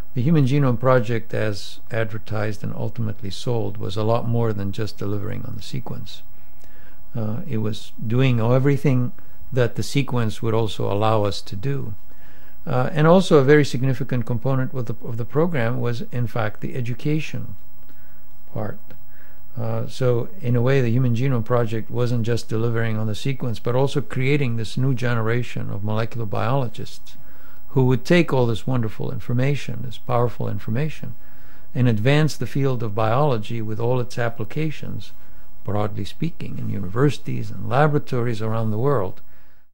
The Human Genome Project, as advertised and ultimately sold, was a lot more than just delivering on the sequence. It was doing everything that the sequence would also allow us to do. And also a very significant component of the program was, in fact, the education part. So in a way, the Human Genome Project wasn't just delivering on the sequence, but also creating this new generation of molecular biologists who would take all this wonderful information, this powerful information, and advance the field of biology with all its applications, broadly speaking, in universities and laboratories around the world,